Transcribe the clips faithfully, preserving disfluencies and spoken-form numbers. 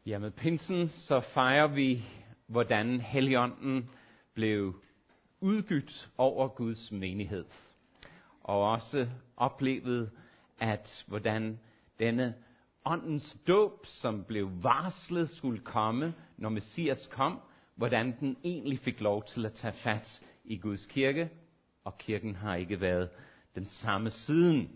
Ja, med pinsen så fejrer vi, hvordan Helligånden blev udgydt over Guds menighed. Og også oplevet, at hvordan denne åndens dåb, som blev varslet skulle komme, når Messias kom, hvordan den egentlig fik lov til at tage fat i Guds kirke, og kirken har ikke været den samme siden.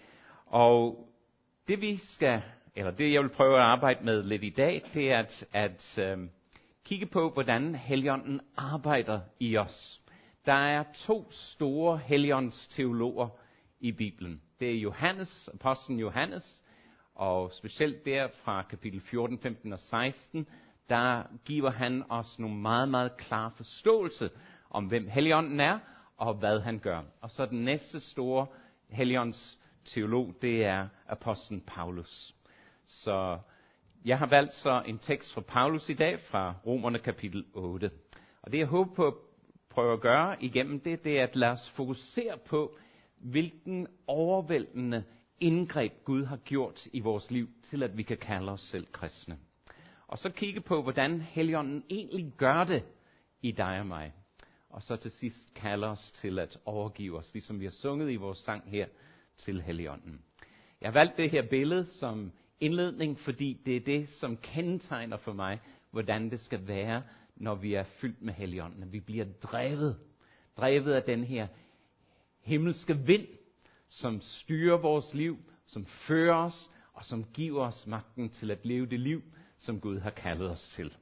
Og det vi skal, eller det jeg vil prøve at arbejde med lidt i dag, det er at, at øh, kigge på, hvordan Helligånden arbejder i os. Der er to store Helligåndsteologer i Bibelen. Det er Johannes, apostlen Johannes, og specielt der fra kapitel fjorten, femten og seksten, der giver han os nogle meget, meget klare forståelse om, hvem Helligånden er, og hvad han gør. Og så den næste store Helligåndsteolog, det er apostlen Paulus. Så jeg har valgt så en tekst fra Paulus i dag, fra Romerne kapitel otte. Og det jeg håber på at prøve at gøre igennem det, det er at lade os fokusere på, hvilken overvældende indgreb Gud har gjort i vores liv, til at vi kan kalde os selv kristne. Og så kigge på, hvordan Helligånden egentlig gør det i dig og mig. Og så til sidst kalder os til at overgive os, ligesom vi har sunget i vores sang her, til Helligånden. Jeg har valgt det her billede som indledning, fordi det er det, som kendetegner for mig, hvordan det skal være, når vi er fyldt med Helligånden. Vi bliver drevet, drevet af den her himmelske vind, som styrer vores liv, som fører os, og som giver os magten til at leve det liv, som Gud har kaldet os til.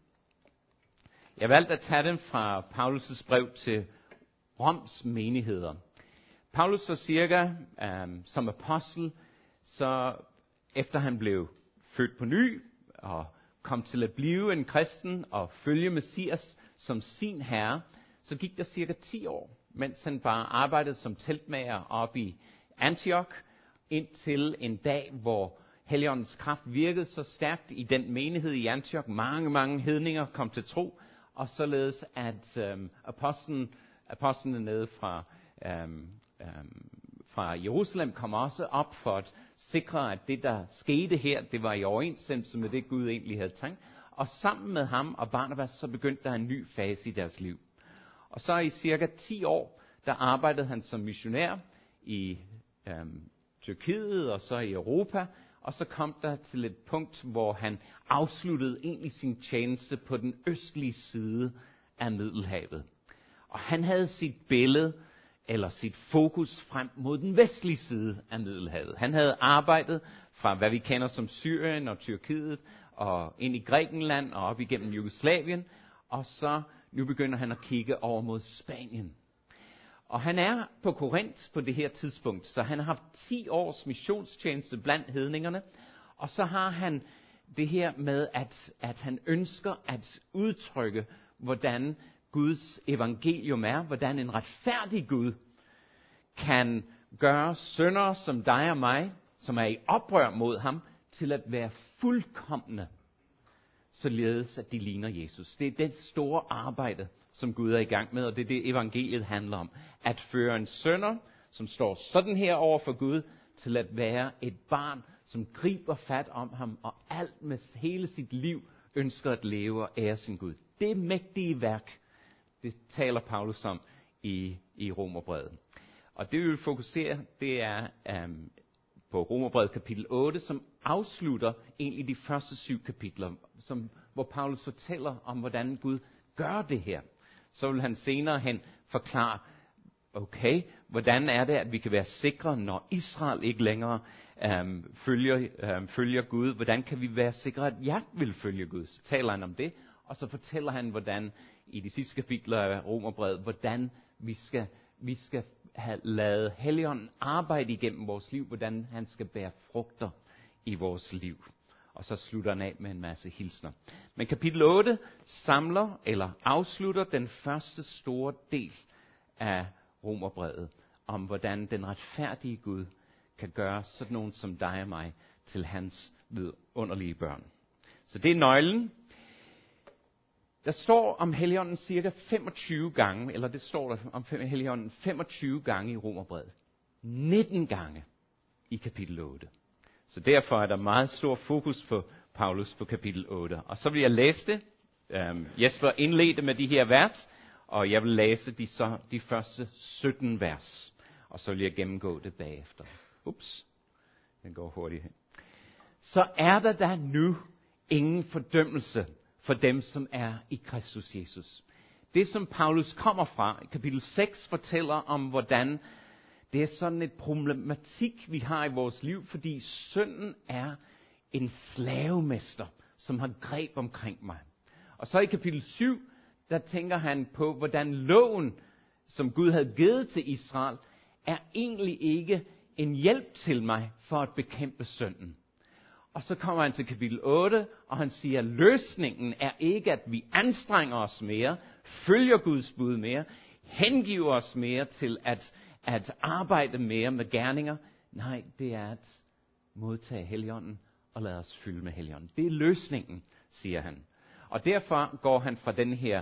Jeg valgte at tage dem fra Paulus' brev til Roms menigheder. Paulus var cirka um, som apostel, så efter han blev født på ny og kom til at blive en kristen og følge Messias som sin herre, så gik der cirka ti år, mens han bare arbejdede som teltmager oppe i Antioch, indtil en dag, hvor Helligåndens kraft virkede så stærkt i den menighed i Antioch. Mange, mange hedninger kom til tro, og således at øhm, apostlen, apostlene nede fra, øhm, øhm, fra Jerusalem kom også op for at sikre, at det, der skete her, det var i overensstemmelse med det, Gud egentlig havde tænkt. Og sammen med ham og Barnabas, så begyndte der en ny fase i deres liv. Og så i cirka ti år, der arbejdede han som missionær i øhm, Tyrkiet og så i Europa. Og så kom der til et punkt, hvor han afsluttede egentlig sin tjeneste på den østlige side af Middelhavet. Og han havde sit billede, eller sit fokus frem mod den vestlige side af Middelhavet. Han havde arbejdet fra, hvad vi kender som Syrien og Tyrkiet, og ind i Grækenland og op igennem Jugoslavien. Og så nu begynder han at kigge over mod Spanien. Og han er på Korinth på det her tidspunkt, så han har haft ti års missionstjeneste blandt hedningerne. Og så har han det her med, at, at han ønsker at udtrykke, hvordan Guds evangelium er, hvordan en retfærdig Gud kan gøre syndere som dig og mig, som er i oprør mod ham, til at være fuldkomne, således at de ligner Jesus. Det er det store arbejde, som Gud er i gang med, og det er det, evangeliet handler om. At føre en synder, som står sådan her over for Gud, til at være et barn, som griber fat om ham, og alt med hele sit liv ønsker at leve og ære sin Gud. Det mægtige værk, det taler Paulus om i, i Romerbrevet. Og det vi vil fokusere, det er um, på Romerbrevet kapitel otte, som afslutter egentlig de første syv kapitler, som, hvor Paulus fortæller om, hvordan Gud gør det her. Så vil han senere hen forklare, okay, hvordan er det, at vi kan være sikre, når Israel ikke længere um, følger, um, følger Gud? Hvordan kan vi være sikre, at jeg vil følge Gud? Så taler han om det, og så fortæller han, hvordan i de sidste kapitler af Romerbrevet, hvordan vi skal, vi skal have lavet Helligånden arbejde igennem vores liv, hvordan han skal bære frugter i vores liv. Og så slutter han af med en masse hilsner. Men kapitel otte samler eller afslutter den første store del af Romerbrevet, om hvordan den retfærdige Gud kan gøre sådan nogen som dig og mig til hans vidunderlige børn. Så det er nøglen. Der står om Helligånden cirka femogtyve gange, eller det står der om Helligånden femogtyve gange i Romerbrevet. nitten gange i kapitel otte. Så derfor er der meget stor fokus på Paulus på kapitel otte. Og så vil jeg læse det. Um, Jesper indledte med de her vers, og jeg vil læse de, så, de første sytten vers. Og så vil jeg gennemgå det bagefter. Ups, den går hurtigt hen. Så er der da nu ingen fordømmelse for dem, som er i Kristus Jesus. Det, som Paulus kommer fra, kapitel seks, fortæller om, hvordan det er sådan et problematik, vi har i vores liv, fordi synden er en slavemester, som har greb omkring mig. Og så i kapitel syv, der tænker han på, hvordan loven, som Gud havde givet til Israel, er egentlig ikke en hjælp til mig for at bekæmpe synden. Og så kommer han til kapitel otte, og han siger, at løsningen er ikke, at vi anstrenger os mere, følger Guds bud mere, hengiver os mere til at, at arbejde mere med gerninger. Nej, det er at modtage Helligånden og lade os fylde med Helligånden. Det er løsningen, siger han. Og derfor går han fra den her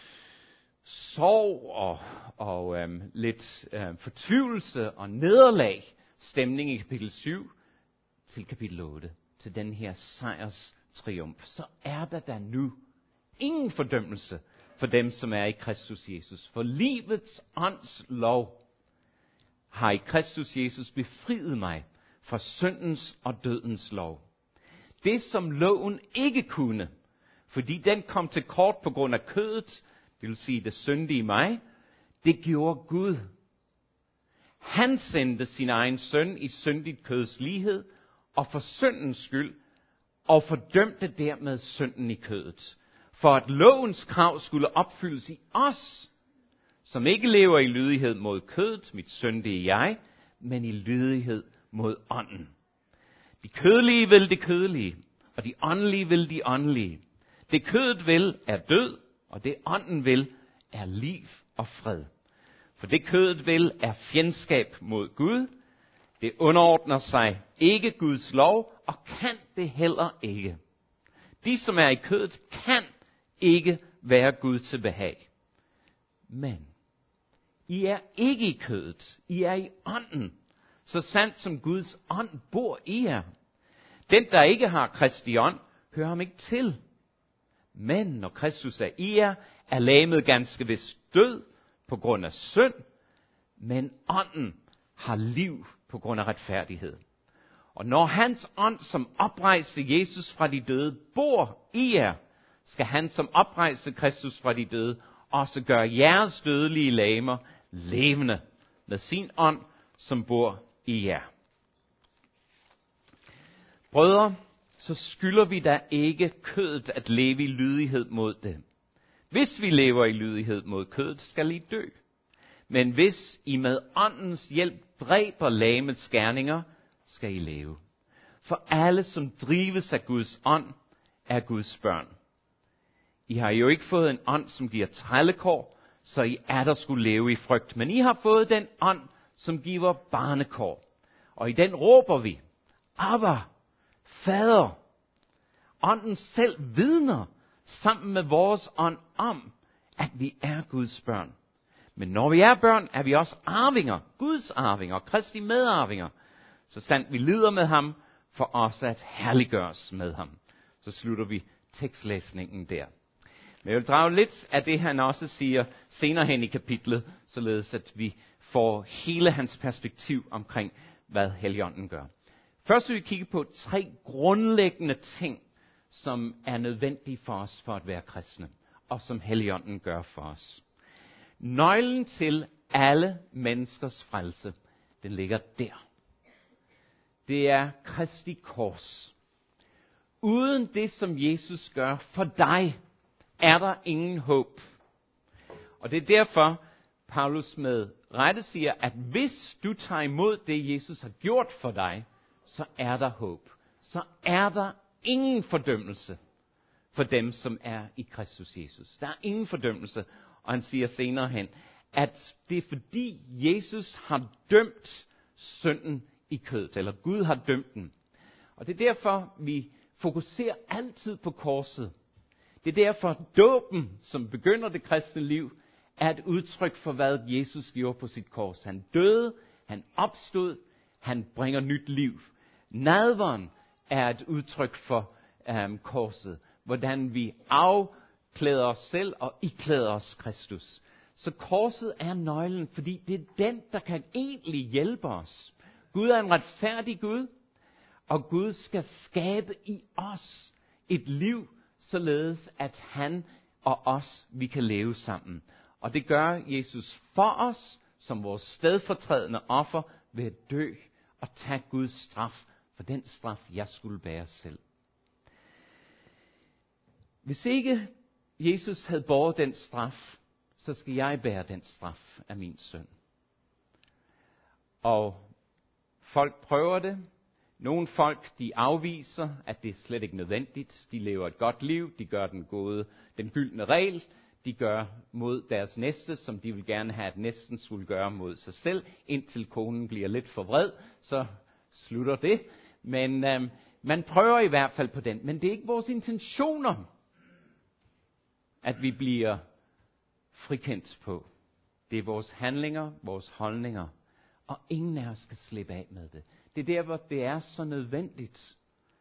sorg og, og øhm, lidt øhm, fortvivlelse og nederlag stemning i kapitel syv til kapitel otte. Til den her sejrs triumf. Så er der da nu ingen fordømmelse for dem, som er i Kristus Jesus. For livets ånds lov har i Kristus Jesus befriet mig fra syndens og dødens lov. Det, som loven ikke kunne, fordi den kom til kort på grund af kødet, det vil sige det syndige i mig, det gjorde Gud. Han sendte sin egen søn i syndigt køds lighed, og for syndens skyld, og fordømte dermed synden i kødet. For at lovens krav skulle opfyldes i os, som ikke lever i lydighed mod kødet, mit syndige jeg, men i lydighed mod ånden. De kødelige vil det kødelige, og de åndelige vil de åndelige. Det kødet vil er død, og det ånden vil er liv og fred. For det kødet vil er fjendskab mod Gud. Det underordner sig ikke Guds lov, og kan det heller ikke. De, som er i kødet, kan ikke være Gud til behag. Men I er ikke i kødet. I er i ånden, så sandt som Guds ånd bor i jer. Den, der ikke har Kristi ånd, hører ham ikke til. Men når Kristus er i jer, er legemet ganske vist død på grund af synd, men ånden har liv på grund af retfærdighed. Og når hans ånd, som oprejste Jesus fra de døde, bor i jer, skal han, som oprejste Kristus fra de døde, også gøre jeres dødelige legemer levende med sin ånd, som bor i jer. Brødre, så skylder vi da ikke kødet at leve i lydighed mod det. Hvis vi lever i lydighed mod kødet, skal I dø. Men hvis I med åndens hjælp dræber legemets gerninger, skal I leve. For alle, som drives af Guds ånd, er Guds børn. I har jo ikke fået en ånd, som giver trællekår, så I er der skulle leve i frygt. Men I har fået den ånd, som giver barnekår. Og i den råber vi, Abba, Fader. Ånden selv vidner sammen med vores ånd om, at vi er Guds børn. Men når vi er børn, er vi også arvinger, Guds arvinger, Kristi medarvinger. Så sandt vi lider med ham, for også at herliggøres med ham. Så slutter vi tekstlæsningen der. Men jeg vil drage lidt af det, han også siger senere hen i kapitlet, således at vi får hele hans perspektiv omkring, hvad Helligånden gør. Først vil vi kigge på tre grundlæggende ting, som er nødvendige for os for at være kristne, og som Helligånden gør for os. Nøglen til alle menneskers frelse, den ligger der. Det er Kristi kors. Uden det, som Jesus gør for dig, er der ingen håb. Og det er derfor, Paulus med rette siger, at hvis du tager imod det, Jesus har gjort for dig, så er der håb. Så er der ingen fordømmelse for dem, som er i Kristus Jesus. Der er ingen fordømmelse. Og han siger senere hen, at det er fordi Jesus har dømt synden i kødet, eller Gud har dømt den. Og det er derfor, vi fokuserer altid på korset. Det er derfor, dåben, som begynder det kristne liv, er et udtryk for, hvad Jesus gjorde på sit kors. Han døde, han opstod, han bringer nyt liv. Nadveren er et udtryk for um, korset. Hvordan vi afklæder os selv og iklæder os Kristus. Så korset er nøglen, fordi det er den, der kan egentlig hjælpe os. Gud er en retfærdig Gud, og Gud skal skabe i os et liv, således at han og os, vi kan leve sammen. Og det gør Jesus for os, som vores stedfortrædende offer, ved at dø og tage Guds straf, for den straf, jeg skulle bære selv. Hvis ikke Jesus havde båret den straf, så skal jeg bære den straf af min søn. Og folk prøver det. Nogle folk, de afviser, at det er slet ikke nødvendigt. De lever et godt liv, de gør den gode, den gyldne regel. De gør mod deres næste, som de vil gerne have, at næsten skulle gøre mod sig selv. Indtil konen bliver lidt for vred, så slutter det. Men øhm, man prøver i hvert fald på den. Men det er ikke vores intentioner, at vi bliver frikendt på. Det er vores handlinger, vores holdninger. Og ingen af os skal slippe af med det. Det er der, hvor det er så nødvendigt,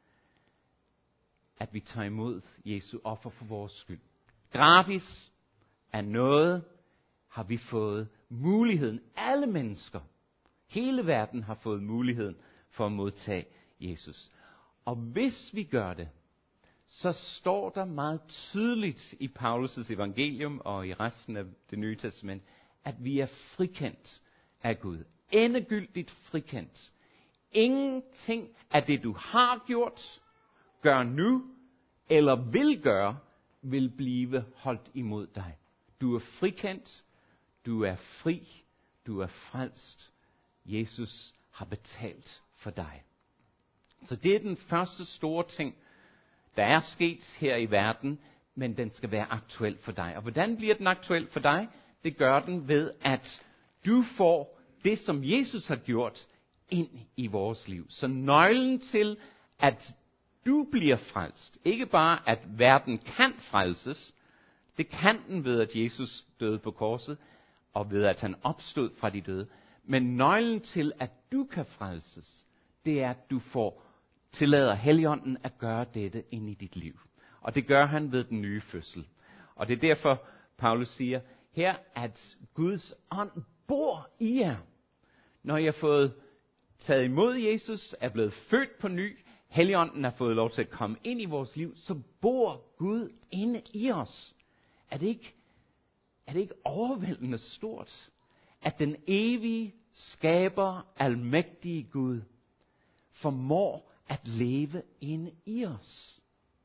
at vi tager imod Jesu offer for vores skyld. Gratis af noget har vi fået muligheden. Alle mennesker, hele verden har fået muligheden for at modtage Jesus. Og hvis vi gør det, så står der meget tydeligt i Paulus' evangelium og i resten af det nye testament, at vi er frikendt af Gud. Endegyldigt frikendt. Ingenting af det, du har gjort, gør nu, eller vil gøre, vil blive holdt imod dig. Du er frikendt, du er fri, du er frelst. Jesus har betalt for dig. Så det er den første store ting, der er sket her i verden, men den skal være aktuel for dig. Og hvordan bliver den aktuel for dig? Det gør den ved, at du får det, som Jesus har gjort, ind i vores liv. Så nøglen til, at du bliver frelst, ikke bare at verden kan frelses, det kan den ved, at Jesus døde på korset, og ved, at han opstod fra de døde. Men nøglen til, at du kan frelses, det er, at du får tillader Helligånden at gøre dette ind i dit liv. Og det gør han ved den nye fødsel. Og det er derfor, Paulus siger her, at Guds ånd bor i jer. Når I har fået taget imod Jesus, er blevet født på ny, Helligånden har fået lov til at komme ind i vores liv, så bor Gud inde i os. Er det ikke, er det ikke overvældende stort, at den evige skaber, almægtige Gud formår at leve inde i os?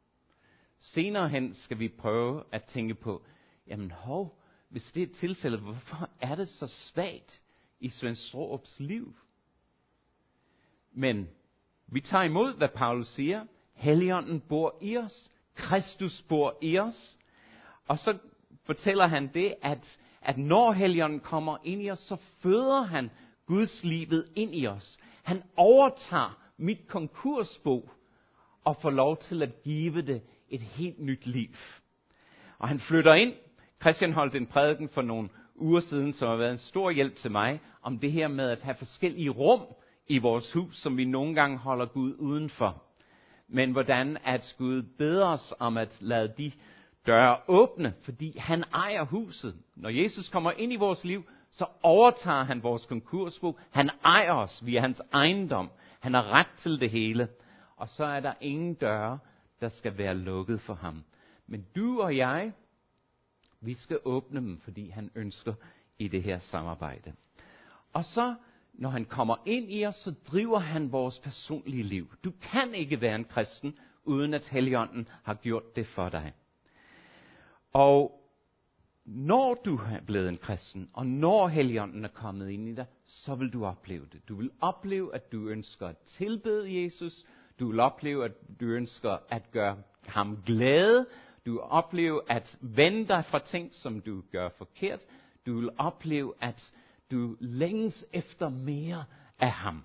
Senere hen skal vi prøve at tænke på, jamen hov, hvis det er et tilfælde, hvorfor er det så svagt i Svend Straarups liv? Men vi tager imod, hvad Paulus siger. Helligånden bor i os. Kristus bor i os. Og så fortæller han det, at, at når Helligånden kommer ind i os, så føder han Guds livet ind i os. Han overtager mit konkursbo og får lov til at give det et helt nyt liv. Og han flytter ind. Christian holdt en prædiken for nogle uger siden, som har været en stor hjælp til mig, om det her med at have forskellige rum i vores hus, som vi nogle gange holder Gud udenfor. Men hvordan at Gud beder os om at lade de døre åbne, fordi han ejer huset. Når Jesus kommer ind i vores liv, så overtager han vores konkursbo. Han ejer os, vi er hans ejendom. Han har ret til det hele. Og så er der ingen døre, der skal være lukket for ham. Men du og jeg, vi skal åbne dem, fordi han ønsker i det her samarbejde. Og så, når han kommer ind i os, så driver han vores personlige liv. Du kan ikke være en kristen, uden at Helligånden har gjort det for dig. Og når du er blevet en kristen, og når Helligånden er kommet ind i dig, så vil du opleve det. Du vil opleve, at du ønsker at tilbede Jesus. Du vil opleve, at du ønsker at gøre ham glade. Du vil opleve at vende dig fra ting, som du gør forkert. Du vil opleve, at du længes efter mere af ham.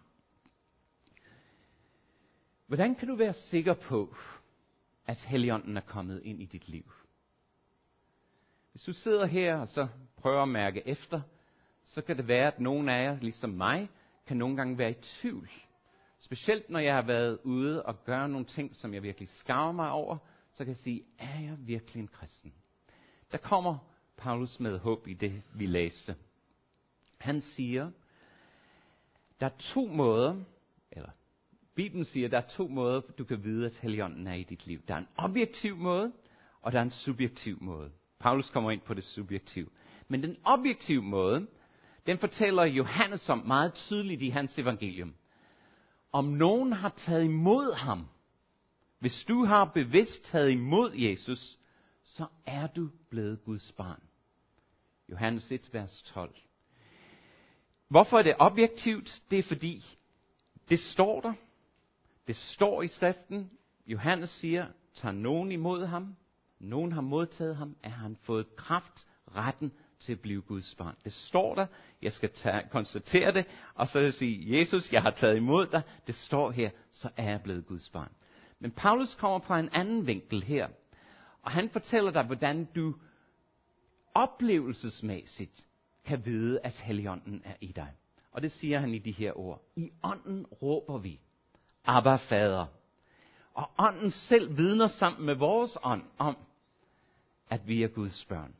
Hvordan kan du være sikker på, at Helligånden er kommet ind i dit liv? Hvis du sidder her og så prøver at mærke efter, så kan det være, at nogen af jer, ligesom mig, kan nogle gange være i tvivl. Specielt når jeg har været ude og gøre nogle ting, som jeg virkelig skammer mig over, så kan jeg sige, er jeg virkelig en kristen? Der kommer Paulus med håb i det, vi læste. Han siger, der er to måder, eller Bibelen siger, der er to måder, du kan vide, at Helligånden er i dit liv. Der er en objektiv måde, og der er en subjektiv måde. Paulus kommer ind på det subjektive. Men den objektive måde, den fortæller Johannes om meget tydeligt i hans evangelium. Om nogen har taget imod ham, hvis du har bevidst taget imod Jesus, så er du blevet Guds barn. Johannes et, vers tolv. Hvorfor er det objektivt? Det er fordi, det står der. Det står i skriften. Johannes siger, tager nogen imod ham, nogen har modtaget ham, er han fået kraft, retten til at blive Guds barn. Det står der. Jeg skal tage, konstatere det, og så vil jeg sige, Jesus, jeg har taget imod dig. Det står her, så er jeg blevet Guds barn. Men Paulus kommer fra en anden vinkel her, og han fortæller dig, hvordan du oplevelsesmæssigt kan vide, at Helligånden er i dig. Og det siger han i de her ord. I ånden råber vi, Abba Fader. Og ånden selv vidner sammen med vores ånd om, at vi er Guds børn.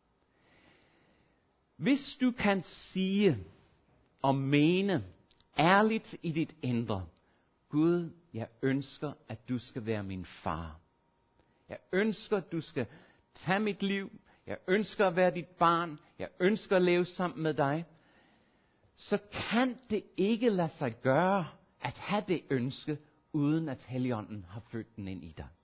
Hvis du kan sige og mene ærligt i dit indre, Gud, jeg ønsker, at du skal være min far. Jeg ønsker, at du skal tage mit liv. Jeg ønsker at være dit barn. Jeg ønsker at leve sammen med dig. Så kan det ikke lade sig gøre at have det ønske, uden at Helligånden har født den ind i dig.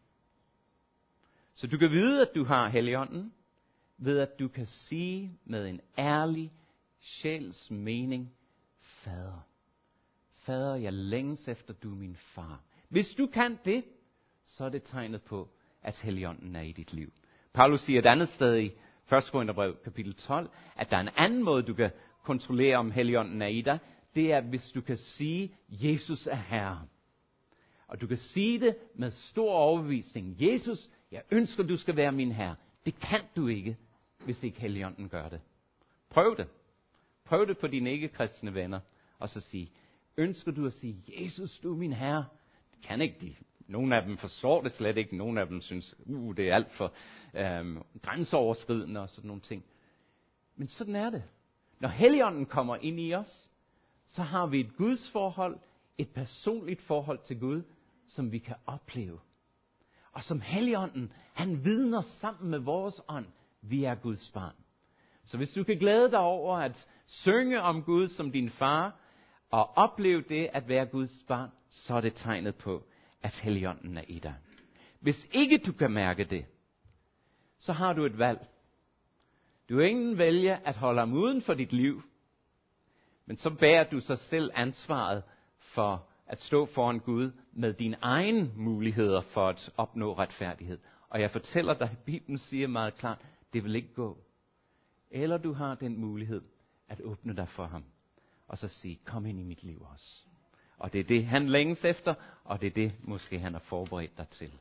Så du kan vide, at du har Helligånden, ved at du kan sige med en ærlig sjæls mening, Fader. Fader, jeg længes efter, du er min far. Hvis du kan det, så er det tegnet på, at Helligånden er i dit liv. Paulus siger et andet sted i første Korintherbrev kapitel tolv, at der er en anden måde, du kan kontrollere, om Helligånden er i dig. Det er, hvis du kan sige, Jesus er Herre. Og du kan sige det med stor overbevisning. Jesus, jeg ønsker, du skal være min Herre. Det kan du ikke, hvis ikke Helligånden gør det. Prøv det. Prøv det på dine ikke-kristne venner. Og så sige, ønsker du at sige, Jesus, du er min Herre? Det kan ikke de. Nogle af dem forstår det slet ikke. Nogle af dem synes, uh, det er alt for øhm, grænseoverskridende og sådan nogle ting. Men sådan er det. Når Helligånden kommer ind i os, så har vi et Guds forhold, et personligt forhold til Gud, som vi kan opleve. Og som Helligånden, han vidner sammen med vores ånd, vi er Guds barn. Så hvis du kan glæde dig over at synge om Gud som din far, og opleve det at være Guds barn, så er det tegnet på, at Helligånden er i dig. Hvis ikke du kan mærke det, så har du et valg. Du kan ingen vælge at holde ham uden for dit liv, men så bærer du sig selv ansvaret for at stå foran Gud med dine egne muligheder for at opnå retfærdighed. Og jeg fortæller dig, Bibelen siger meget klart, det vil ikke gå. Eller du har den mulighed at åbne dig for ham, og så sige, kom ind i mit liv også. Og det er det, han længes efter, og det er det, måske han har forberedt dig til.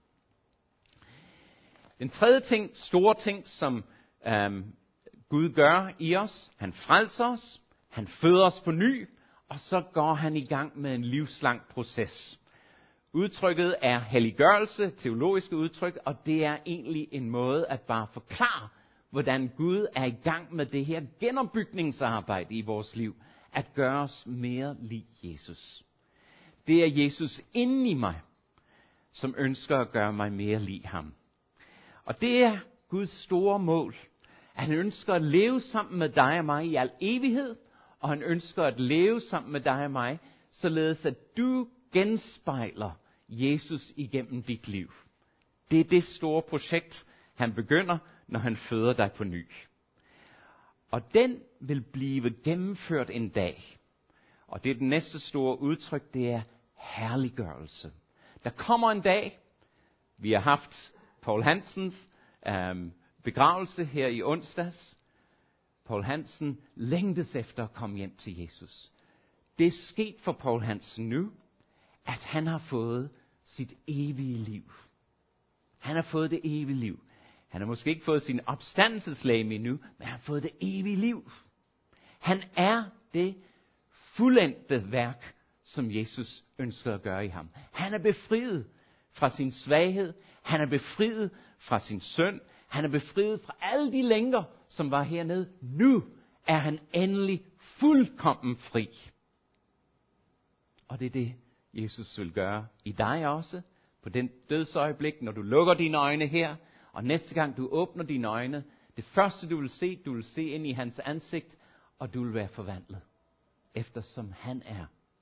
Den tredje ting, store ting, som øhm, Gud gør i os, han frelser os, han føder os på ny, og så går han i gang med en livslang proces. Udtrykket er helliggørelse, teologiske udtryk, og det er egentlig en måde at bare forklare, hvordan Gud er i gang med det her genopbygningsarbejde i vores liv, at gøre os mere lig Jesus. Det er Jesus inde i mig, som ønsker at gøre mig mere lig ham. Og det er Guds store mål. Han ønsker at leve sammen med dig og mig i al evighed, og han ønsker at leve sammen med dig og mig, således at du genspejler Jesus igennem dit liv. Det er det store projekt, han begynder, når han føder dig på ny. Og den vil blive gennemført en dag. Og det er den næste store udtryk, det er herliggørelse. Der kommer en dag, vi har haft Paul Hansens øhm, begravelse her i onsdags. Paul Hansen længtes efter at komme hjem til Jesus. Det er sket for Paul Hansen nu, at han har fået sit evige liv. Han har fået det evige liv. Han har måske ikke fået sin opstandelseslegeme endnu, men han har fået det evige liv. Han er det fuldendte værk, som Jesus ønsker at gøre i ham. Han er befriet fra sin svaghed. Han er befriet fra sin synd. Han er befriet fra alle de lænker, som var hernede. Nu er han endelig fuldkommen fri. Og det er det, Jesus vil gøre i dig også. På den dødsøjeblik, når du lukker dine øjne her, og næste gang du åbner dine øjne, det første du vil se, du vil se ind i hans ansigt, og du vil være forvandlet, eftersom han er.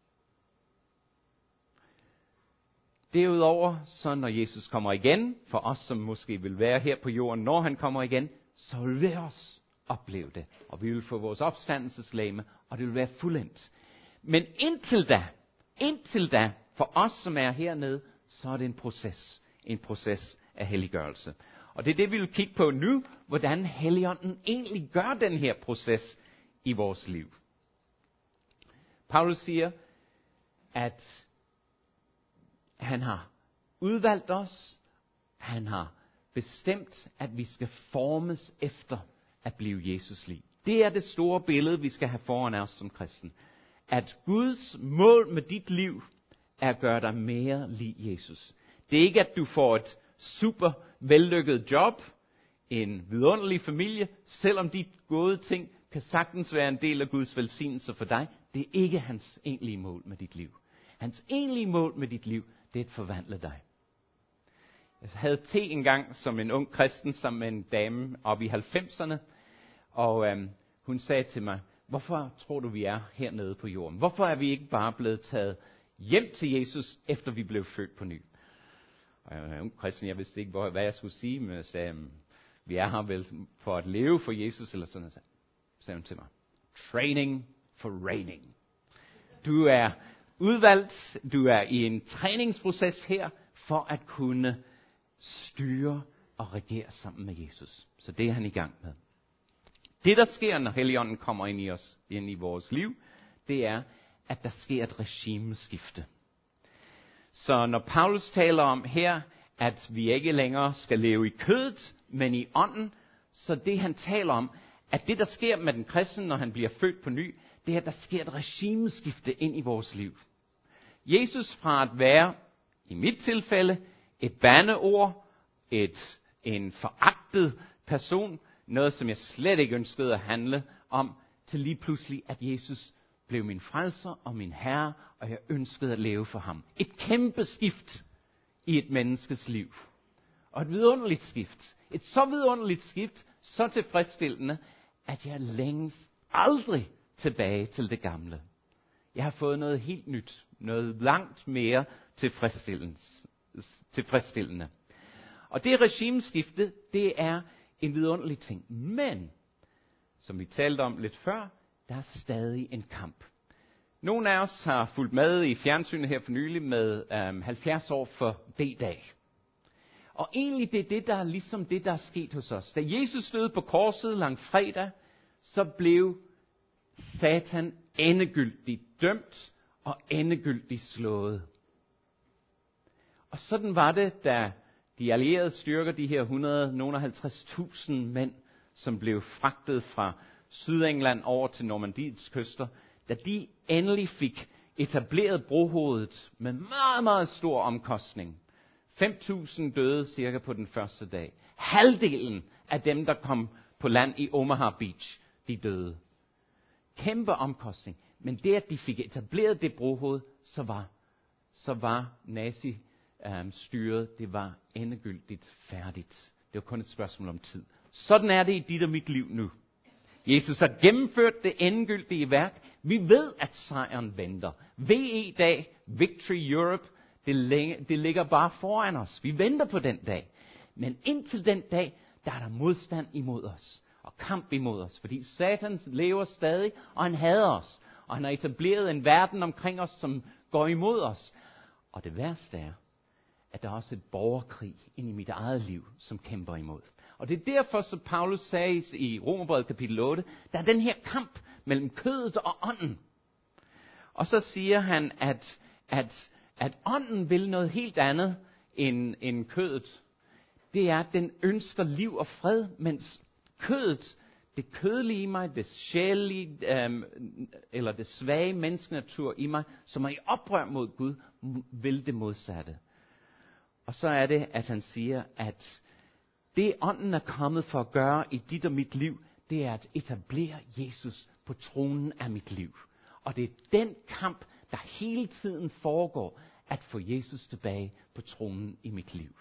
Derudover, så når Jesus kommer igen, for os som måske vil være her på jorden, når han kommer igen, så vil vi også opleve det. Og vi vil få vores opstandelseslegeme, og det vil være fuldendt. Men indtil da, indtil da, for os som er hernede, så er det en proces. En proces af helliggørelse. Og det er det, vi vil kigge på nu, hvordan Helligånden egentlig gør den her proces i vores liv. Paulus siger, at han har udvalgt os, han har bestemt, at vi skal formes efter at blive Jesus lig. Det er det store billede, vi skal have foran os som kristen. At Guds mål med dit liv er at gøre dig mere lig Jesus. Det er ikke, at du får et super vellykket job, en vidunderlig familie, selvom de gode ting kan sagtens være en del af Guds velsignelse for dig. Det er ikke hans egentlige mål med dit liv. Hans egentlige mål med dit liv, det er at forvandle dig. Jeg havde te engang som en ung kristen sammen med en dame oppe i halvfemserne, og øhm, hun sagde til mig, hvorfor tror du, vi er hernede på jorden? Hvorfor er vi ikke bare blevet taget hjem til Jesus, efter vi blev født på ny? Og jeg var en ung kristen, jeg vidste ikke, hvad jeg skulle sige, men jeg sagde, vi er her vel for at leve for Jesus, eller sådan noget. Så sagde hun til mig, training for reigning. Du er udvalgt, du er i en træningsproces her, for at kunne styre og regere sammen med Jesus. Så det er han i gang med. Det, der sker, når Helligånden kommer ind i os, ind i vores liv, det er, at der sker et regimeskifte. Så når Paulus taler om her, at vi ikke længere skal leve i kødet, men i ånden, så det han taler om, at det, der sker med den kristne, når han bliver født på ny, det er, at der sker et regimeskifte ind i vores liv. Jesus fra at være, i mit tilfælde, et bandeord, et, en foragtet person, noget som jeg slet ikke ønskede at handle om, til lige pludselig, at Jesus blev min frelser og min herre, og jeg ønskede at leve for ham. Et kæmpe skift i et menneskes liv. Og et vidunderligt skift. Et så vidunderligt skift, så tilfredsstillende, at jeg længes aldrig tilbage til det gamle. Jeg har fået noget helt nyt, noget langt mere tilfredsstillende. tilfredsstillende. Og det regimeskifte, det er en vidunderlig ting. Men, som vi talte om lidt før, der er stadig en kamp. Nogle af os har fulgt med i fjernsynet her for nylig med øhm, halvfjerds år for D-dag. Og egentlig det er det, der er ligesom det, der er sket hos os. Da Jesus døde på korset langfredag, så blev Satan endegyldigt dømt og endegyldigt slået. Og sådan var det, da de allierede styrker, de her hundrede, nogle halvtreds tusind mænd, som blev fragtet fra Sydengland over til Normandiets kyster, da de endelig fik etableret brohovedet med meget, meget stor omkostning. fem tusind døde cirka på den første dag. Halvdelen af dem, der kom på land i Omaha Beach, de døde. Kæmpe omkostning. Men det, at de fik etableret det brohoved, så var, så var nazi-styret, det var endegyldigt færdigt. Det var kun et spørgsmål om tid. Sådan er det i dit og mit liv nu. Jesus har gennemført det endegyldige værk. Vi ved, at sejren venter. V E-dag, Victory Europe, det, længe, det ligger bare foran os. Vi venter på den dag. Men indtil den dag, der er der modstand imod os. Og kamp imod os. Fordi Satan lever stadig, og han hader os. Og han har etableret en verden omkring os, som går imod os. Og det værste er, at der er også et borgerkrig ind i mit eget liv, som kæmper imod. Og det er derfor, som Paulus sagde i Romerbrevet kapitel otte, der er den her kamp mellem kødet og ånden. Og så siger han, at, at, at ånden vil noget helt andet end, end kødet. Det er, at den ønsker liv og fred, mens kødet, det kødelige i mig, det sjælelige, øhm, eller det svage menneskenatur i mig, som er i oprør mod Gud, vil det modsatte. Og så er det, at han siger, at det ånden er kommet for at gøre i dit og mit liv, det er at etablere Jesus på tronen af mit liv. Og det er den kamp, der hele tiden foregår, at få Jesus tilbage på tronen i mit liv.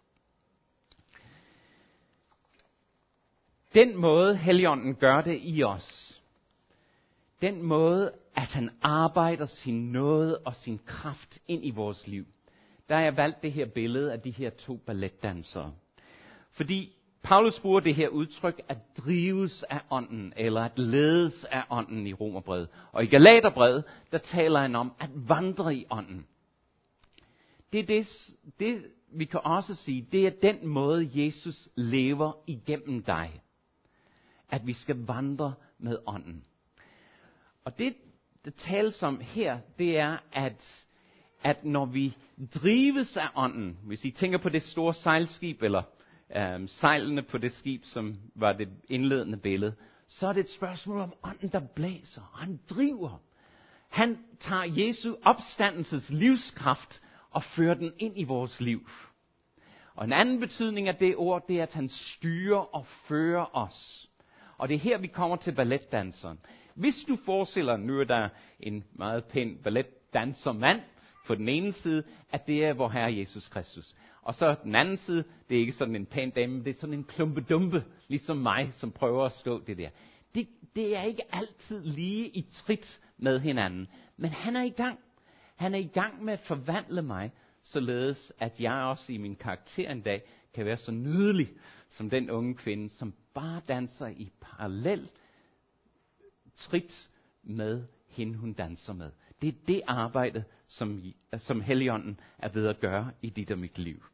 Den måde, Helligånden gør det i os, den måde, at han arbejder sin nåde og sin kraft ind i vores liv, der har jeg valgt det her billede af de her to balletdansere. Fordi Paulus bruger det her udtryk at drives af ånden, eller at ledes af ånden i Romerbrevet. Og i Galaterbrevet, der taler han om at vandre i ånden. Det er det, det, vi kan også sige, det er den måde, Jesus lever igennem dig. At vi skal vandre med ånden. Og det, det tales om her, det er, at, at når vi drives af ånden, hvis I tænker på det store sejlskib, eller øhm, sejlene på det skib, som var det indledende billede, så er det et spørgsmål om ånden, der blæser, og han driver. Han tager Jesu opstandelses livskraft og fører den ind i vores liv. Og en anden betydning af det ord, det er, at han styrer og fører os. Og det er her, vi kommer til balletdanseren. Hvis du forestiller, nu er der en meget pæn balletdansermand på den ene side, at det er vor Herre Jesus Kristus. Og så den anden side, det er ikke sådan en pæn dame, det er sådan en klumpedumpe, ligesom mig, som prøver at stå det der. Det, det er ikke altid lige i trit med hinanden, men han er i gang. Han er i gang med at forvandle mig, således at jeg også i min karakter en dag kan være så nydelig som den unge kvinde, som bare danser i parallel trit med hende, hun danser med. Det er det arbejde, som, som Helligånden er ved at gøre i dit og mit liv.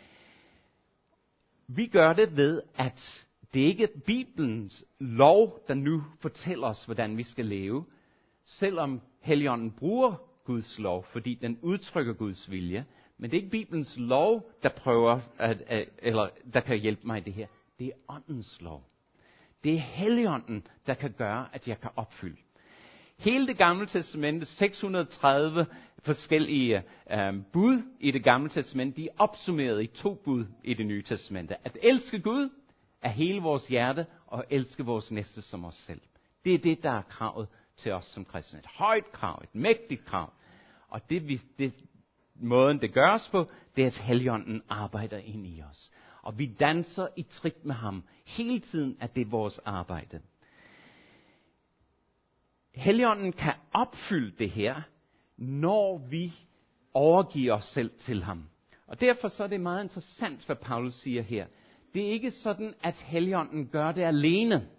Vi gør det ved, at det ikke er Bibelens lov, der nu fortæller os, hvordan vi skal leve, selvom Helligånden bruger Guds lov, fordi den udtrykker Guds vilje. Men det er ikke Bibelens lov, der prøver at, at, eller der kan hjælpe mig i det her. Det er åndens lov. Det er Helligånden, der kan gøre, at jeg kan opfylde. Hele det gamle testamente, seks hundrede og tredive forskellige øh, bud i det gamle testamente, de er opsummeret i to bud i det nye testamente. At elske Gud af hele vores hjerte, og elske vores næste som os selv. Det er det, der er kravet til os som kristne. Et højt krav, et mægtigt krav. Og det, vi, det måden det gøres på, det er, at Helligånden arbejder ind i os. Og vi danser i trit med ham. Hele tiden er det vores arbejde. Helligånden kan opfylde det her, når vi overgiver os selv til ham. Og derfor så er det meget interessant, hvad Paulus siger her. Det er ikke sådan, at Helligånden gør det alene.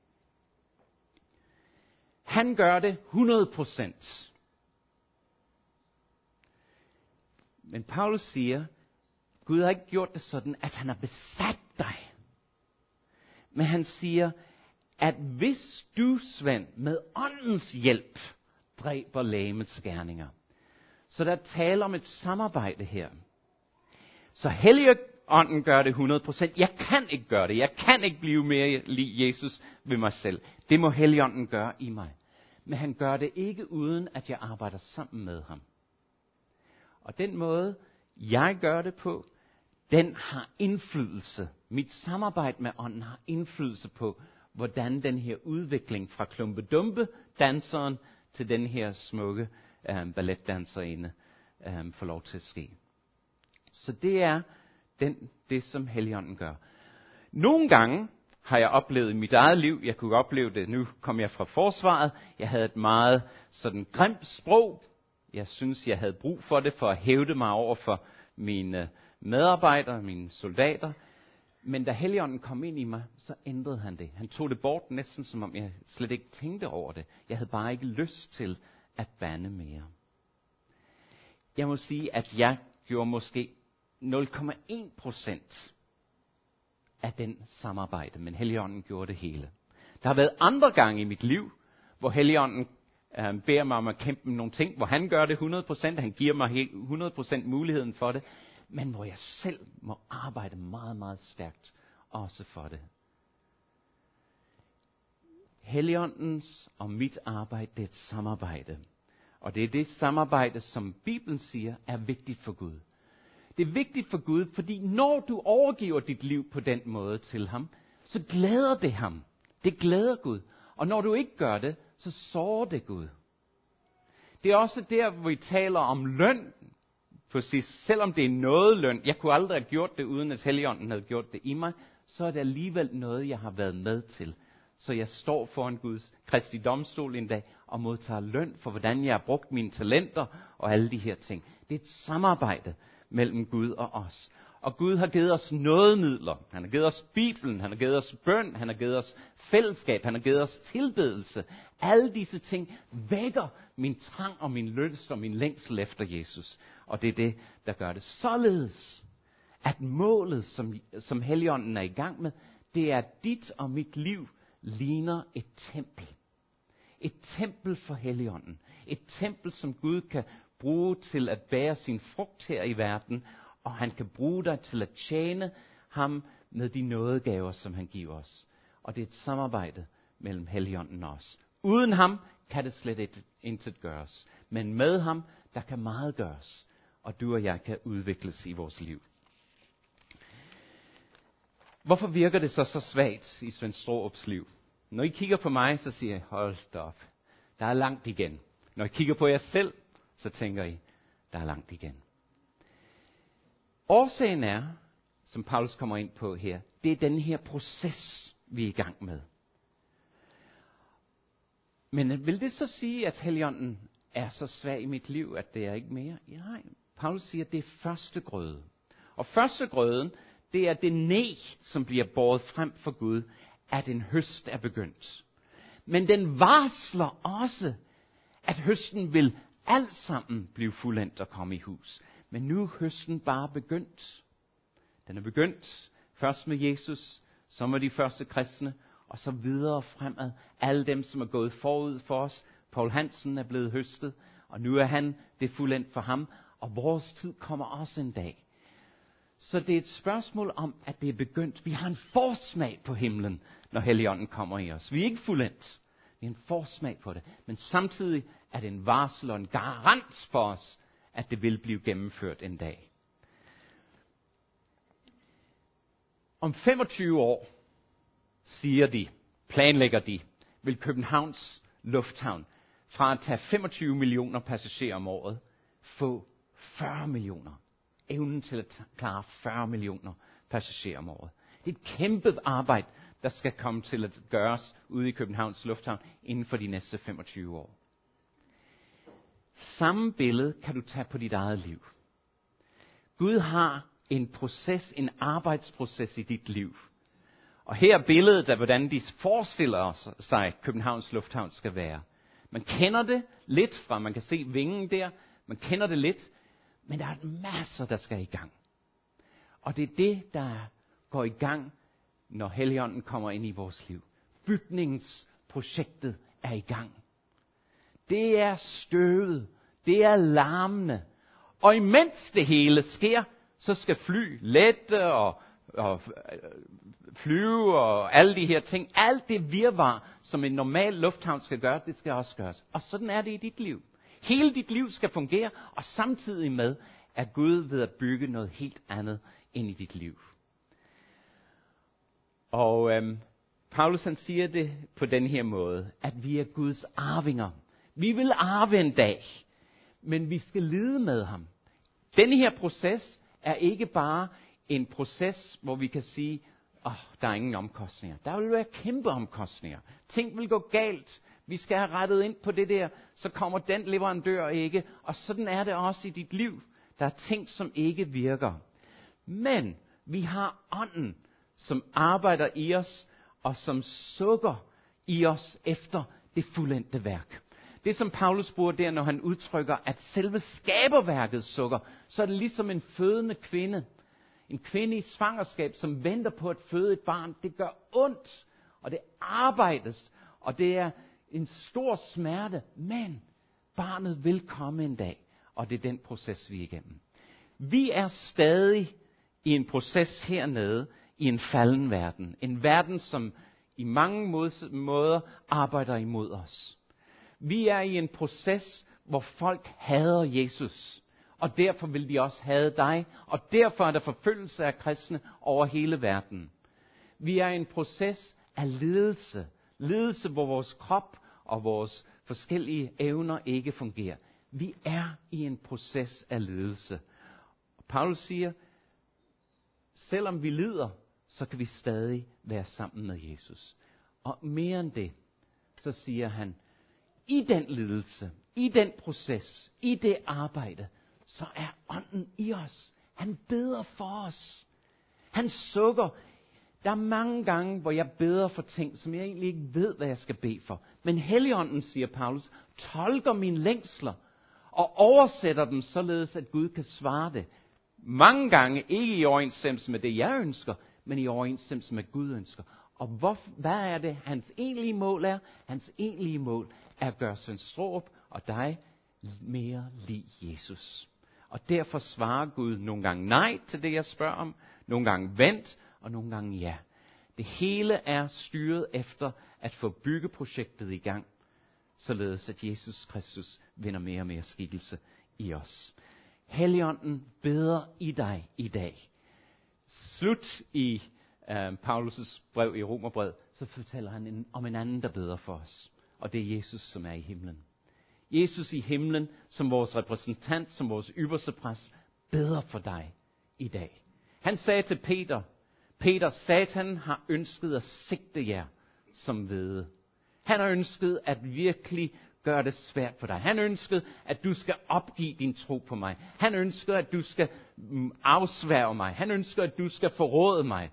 Han gør det hundrede procent. Men Paulus siger, Gud har ikke gjort det sådan, at han har besat dig. Men han siger, at hvis du, Svend, med åndens hjælp dræber legemets gerninger, så der taler om et samarbejde her. Så Helligånden gør det hundrede procent. Jeg kan ikke gøre det. Jeg kan ikke blive mere lig Jesus ved mig selv. Det må Helligånden gøre i mig. Men han gør det ikke uden, at jeg arbejder sammen med ham. Og den måde, jeg gør det på, den har indflydelse. Mit samarbejde med ånden har indflydelse på, hvordan den her udvikling fra klumpedumpe danseren til den her smukke øh, balletdanserinde øh, får lov til at ske. Så det er den, det, som Helligånden gør. Nogle gange har jeg oplevet i mit eget liv, jeg kunne opleve det, nu kom jeg fra forsvaret, jeg havde et meget sådan grimt sprog. Jeg synes, jeg havde brug for det, for at hævde mig over for mine medarbejdere, mine soldater. Men da Helligånden kom ind i mig, så ændrede han det. Han tog det bort næsten, som om jeg slet ikke tænkte over det. Jeg havde bare ikke lyst til at bande mere. Jeg må sige, at jeg gjorde måske nul komma en procent af den samarbejde, men Helligånden gjorde det hele. Der har været andre gange i mit liv, hvor Helligånden øh, beder mig om at kæmpe med nogle ting, hvor han gør det hundrede procent, han giver mig hundrede procent muligheden for det, men hvor jeg selv må arbejde meget, meget stærkt også for det. Helligåndens og mit arbejde, det er et samarbejde. Og det er det samarbejde, som Bibelen siger, er vigtigt for Gud. Det er vigtigt for Gud, fordi når du overgiver dit liv på den måde til ham, så glæder det ham. Det glæder Gud. Og når du ikke gør det, så sårer det Gud. Det er også der, hvor vi taler om løn. Præcis, selvom det er noget løn, jeg kunne aldrig have gjort det, uden at Helligånden havde gjort det i mig, så er det alligevel noget, jeg har været med til. Så jeg står foran Guds Kristi domstol en dag og modtager løn for, hvordan jeg har brugt mine talenter og alle de her ting. Det er et samarbejde mellem Gud og os. Og Gud har givet os nådemidler. Han har givet os Bibelen, han har givet os bøn, han har givet os fællesskab, han har givet os tilbedelse. Alle disse ting vækker min trang og min lyst og min længsel efter Jesus. Og det er det, der gør det. Således, at målet, som, som Helligånden er i gang med, det er, at dit og mit liv ligner et tempel. Et tempel for Helligånden. Et tempel, som Gud kan bruge til at bære sin frugt her i verden, og han kan bruge dig til at tjene ham med de nådegaver, som han giver os. Og det er et samarbejde mellem Helligånden og os. Uden ham kan det slet ikke intet gøres. Men med ham, der kan meget gøres. Og du og jeg kan udvikles i vores liv. Hvorfor virker det så så svagt i Svend Straarups liv? Når I kigger på mig, så siger jeg, hold da op, der er langt igen. Når I kigger på jer selv, så tænker I, der er langt igen. Årsagen er, som Paulus kommer ind på her, det er den her proces, vi er i gang med. Men vil det så sige, at Helligånden er så svag i mit liv, at det er ikke mere? Ja, nej. Paulus siger, at det er første grøde. Og første grøden, det er det næ, som bliver båret frem for Gud, at en høst er begyndt. Men den varsler også, at høsten vil alt sammen blive fuldendt og komme i hus. Men nu er høsten bare begyndt. Den er begyndt først med Jesus, så med de første kristne, og så videre fremad. Alle dem, som er gået forud for os. Paul Hansen er blevet høstet, og nu er han det fuldendt for ham. Og vores tid kommer også en dag. Så det er et spørgsmål om, at det er begyndt. Vi har en forsmag på himlen, når Helligånden kommer i os. Vi er ikke fuldendt. Vi har en forsmag på det. Men samtidig er det en varsel og en garant for os, at det vil blive gennemført en dag. Om femogtyve år, siger de, planlægger de, vil Københavns Lufthavn fra at tage femogtyve millioner passagerer om året, få fyrre millioner. Evnen til at klare fyrre millioner passagerer om året. Det er et kæmpe arbejde, der skal komme til at gøres ude i Københavns Lufthavn inden for de næste femogtyve år. Samme billede kan du tage på dit eget liv. Gud har en proces, en arbejdsproces i dit liv. Og her er billedet af, hvordan de forestiller sig, Københavns Lufthavn skal være. Man kender det lidt fra, man kan se vingen der, man kender det lidt, men der er masser, der skal i gang. Og det er det, der går i gang, når Helligånden kommer ind i vores liv. Bygningsprojektet er i gang. Det er støvet, det er larmende. Og imens det hele sker, så skal fly lette og, og flyve og alle de her ting. Alt det virvar, som en normal lufthavn skal gøre, det skal også gøres. Og sådan er det i dit liv. Hele dit liv skal fungere, og samtidig med, at Gud ved at bygge noget helt andet ind i dit liv. Og øhm, Paulus han siger det på den her måde, at vi er Guds arvinger. Vi vil arve en dag, men vi skal lide med ham. Denne her proces er ikke bare en proces, hvor vi kan sige, åh, oh, der er ingen omkostninger. Der vil være kæmpe omkostninger. Ting vil gå galt. Vi skal have rettet ind på det der, så kommer den leverandør ikke. Og sådan er det også i dit liv. Der er ting, som ikke virker. Men vi har ånden, som arbejder i os, og som sukker i os efter det fuldendte værk. Det som Paulus bruger der, når han udtrykker, at selve skaberværket sukker, så er det ligesom en fødende kvinde. En kvinde i svangerskab, som venter på at føde et barn. Det gør ondt, og det arbejdes, og det er en stor smerte. Men barnet vil komme en dag, og det er den proces, vi er igennem. Vi er stadig i en proces hernede, i en falden verden. En verden, som i mange måder arbejder imod os. Vi er i en proces, hvor folk hader Jesus, og derfor vil de også hade dig, og derfor er der forfølgelse af kristne over hele verden. Vi er i en proces af ledelse, ledelse hvor vores krop og vores forskellige evner ikke fungerer. Vi er i en proces af ledelse. Paulus siger, selvom vi lider, så kan vi stadig være sammen med Jesus. Og mere end det, så siger han, i den lidelse, i den proces, i det arbejde, så er ånden i os. Han beder for os. Han sukker. Der er mange gange, hvor jeg beder for ting, som jeg egentlig ikke ved, hvad jeg skal bede for. Men Helligånden, siger Paulus, tolker mine længsler og oversætter dem således, at Gud kan svare det. Mange gange ikke i overensstemmelse med det, jeg ønsker, men i overensstemmelse med Gud ønsker. Og hvor, hvad er det, hans egentlige mål er? Hans egentlige mål er at gøre Svend Straarup og dig mere lig Jesus. Og derfor svarer Gud nogle gange nej til det, jeg spørger om, nogle gange vent, og nogle gange ja. Det hele er styret efter at få byggeprojektet i gang, således at Jesus Kristus vinder mere og mere skikkelse i os. Helligånden beder i dig i dag. Slut i uh, Paulus' brev i Romerbrevet, så fortæller han en, om en anden, der beder for os. Og det er Jesus, som er i himlen. Jesus i himlen, som vores repræsentant, som vores ypperste præst, beder for dig i dag. Han sagde til Peter, Peter, Satan har ønsket at sigte jer som hvede. Han har ønsket at virkelig gøre det svært for dig. Han ønskede, at du skal opgive din tro på mig. Han ønskede, at du skal afsværge mig. Han ønsker, at du skal forråde mig.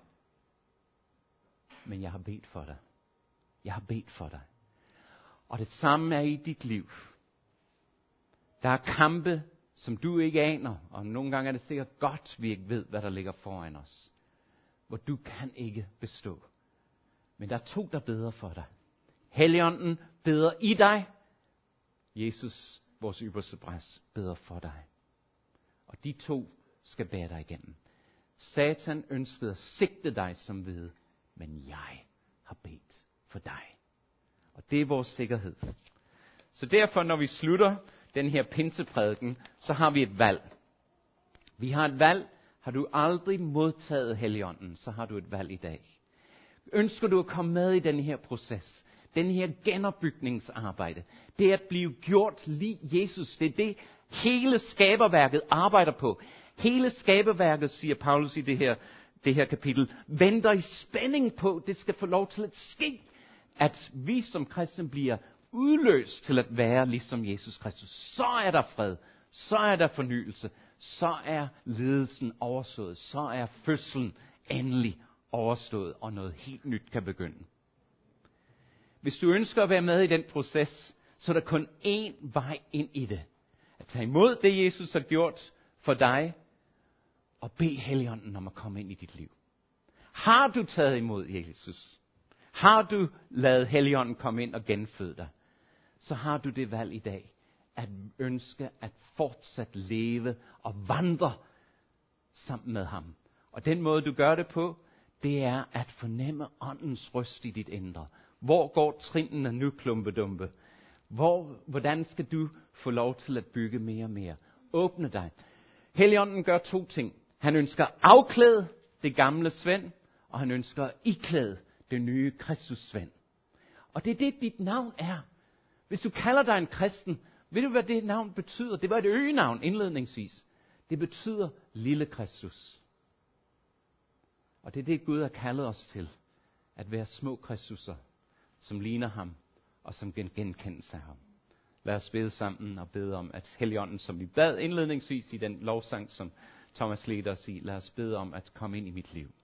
Men jeg har bedt for dig. Jeg har bedt for dig. Og det samme er i dit liv. Der er kampe, som du ikke aner, og nogle gange er det sikkert godt, vi ikke ved, hvad der ligger foran os. Hvor du kan ikke bestå. Men der er to, der beder for dig. Helligånden beder i dig. Jesus, vores ypperste præst, beder for dig. Og de to skal bære dig igennem. Satan ønskede at sigte dig som hvede, men jeg har bedt for dig. Og det er vores sikkerhed. Så derfor, når vi slutter den her pinseprædiken, så har vi et valg. Vi har et valg. Har du aldrig modtaget Helligånden, så har du et valg i dag. Ønsker du at komme med i den her proces? Den her genopbygningsarbejde. Det er at blive gjort lig Jesus. Det er det, hele skaberværket arbejder på. Hele skaberværket, siger Paulus i det her, det her kapitel, venter i spænding på, det skal få lov til at ske. At vi som kristne bliver udløst til at være ligesom Jesus Kristus. Så er der fred. Så er der fornyelse. Så er ledelsen overstået. Så er fødslen endelig overstået, og noget helt nyt kan begynde. Hvis du ønsker at være med i den proces, så er der kun én vej ind i det. At tage imod det, Jesus har gjort for dig, og bede Helligånden om at komme ind i dit liv. Har du taget imod Jesus? Har du ladet Helligånden komme ind og genføde dig? Så har du det valg i dag, at ønske at fortsat leve og vandre sammen med ham. Og den måde, du gør det på, det er at fornemme åndens røst i dit indre. Hvor går trinene nu, klumpedumpe? Hvor, hvordan skal du få lov til at bygge mere og mere? Åbne dig. Helligånden gør to ting. Han ønsker at afklæde det gamle Svend, og han ønsker at iklæde det nye Kristus Svend. Og det er det, dit navn er. Hvis du kalder dig en kristen, ved du, hvad det navn betyder? Det var et øgenavn indledningsvis. Det betyder lille Kristus. Og det er det, Gud har kaldet os til. At være små Kristusser, som ligner ham, og som genkendes af ham. Lad os bede sammen og bede om, at Helligånden, som vi bad indledningsvis i den lovsang, som Thomas leder os i, lad os bede om at komme ind i mit liv.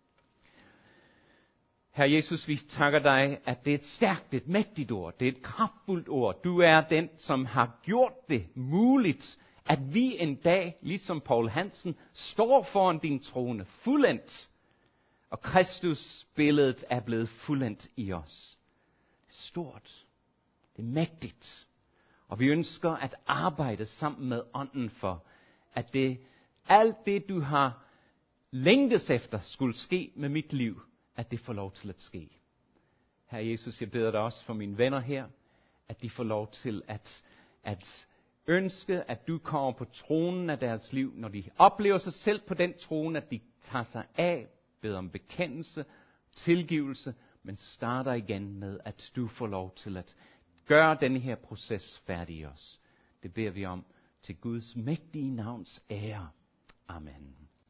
Herre Jesus, vi takker dig, at det er et stærkt, et mægtigt ord. Det er et kraftfuldt ord. Du er den, som har gjort det muligt, at vi en dag, ligesom Paul Hansen, står foran din trone, fuldendt. Og Kristus billedet er blevet fuldendt i os. Det er stort. Det er mægtigt. Og vi ønsker at arbejde sammen med ånden for, at det, alt det du har længtes efter skulle ske med mit liv, at det får lov til at ske. Herre Jesus, jeg beder dig også for mine venner her, at de får lov til at, at ønske, at du kommer på tronen af deres liv, når de oplever sig selv på den trone, at de tager sig af, beder om bekendelse, tilgivelse, men starter igen med, at du får lov til at gøre denne her proces færdig i os. Det beder vi om til Guds mægtige navns ære. Amen.